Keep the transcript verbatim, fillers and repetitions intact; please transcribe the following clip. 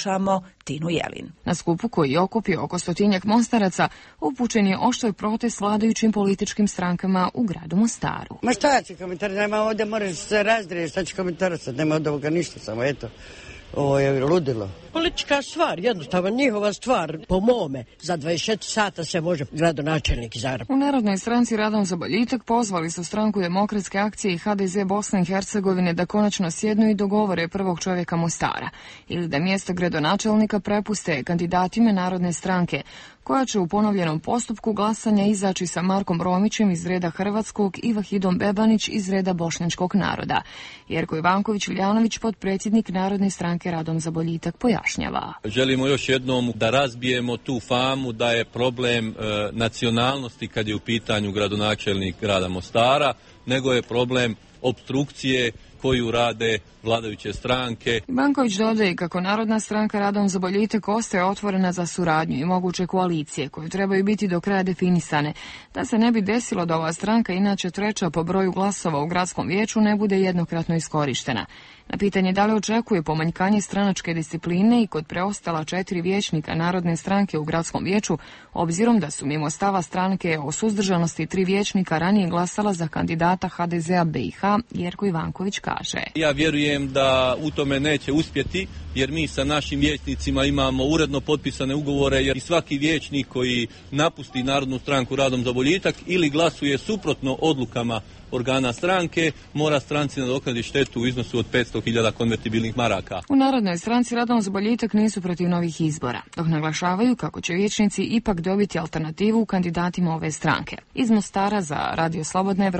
slušamo Tinu Jelin. Na skupu koji je okupio oko stotinjak Mostaraca upućen je oštar protest vladajućim političkim strankama u gradu Mostaru. Ma šta će komentar, nema ovdje, moraš se razdrijeti, šta će komentarisati, nema od ovoga ništa, samo eto. Ovo je ludilo. Politička stvar, jednostavno njihova stvar, po mome, za dvadeset četiri sata se može gradonačelnik izabrati. U Narodnoj stranci Radom za boljitak pozvali su stranku Demokratske akcije i H D Z Bosne i Hercegovine da konačno sjednu i dogovore prvog čovjeka Mostara ili da mjesto gradonačelnika prepuste kandidatima Narodne stranke, koja će u ponovljenom postupku glasanja izaći sa Markom Romićem iz reda hrvatskog i Vahidom Bebanić iz reda bošnjačkog naroda. Jerko Ivanković-Iljanović, potpredsjednik Narodne stranke Radom za boljitak, pojašnjava. Želimo još jednom da razbijemo tu famu da je problem e, nacionalnosti kad je u pitanju gradonačelnik grada Mostara, nego je problem opstrukcije koju rade vladajuće stranke. Banković dodaje kako Narodna stranka Radom za boljitak ostaje otvorena za suradnju i moguće koalicije koje trebaju biti do kraja definisane, da se ne bi desilo da ova stranka, inače treća po broju glasova u gradskom vijeću, ne bude jednokratno iskorištena. Na pitanje da li očekuje pomanjkanje stranačke discipline i kod preostala četiri vijećnika Narodne stranke u gradskom vijeću, obzirom da su mimo stava stranke o suzdržanosti tri vijećnika ranije glasala za kandidata H D Z-a B i H, Jerko Ivanković kaže. Ja vjerujem da u tome neće uspjeti, jer mi sa našim vijećnicima imamo uredno potpisane ugovore, jer i svaki vijećnik koji napusti Narodnu stranku Radom za boljitak ili glasuje suprotno odlukama organa stranke, mora stranci nadoknaditi štetu u iznosu od petsto hiljada konvertibilnih maraka. U Narodnoj stranci Radom za boljitak nisu protiv novih izbora, dok naglašavaju kako će vijećnici ipak dobiti alternativu kandidatima ove stranke. Iz Mostara za Radio Slobodna Evropa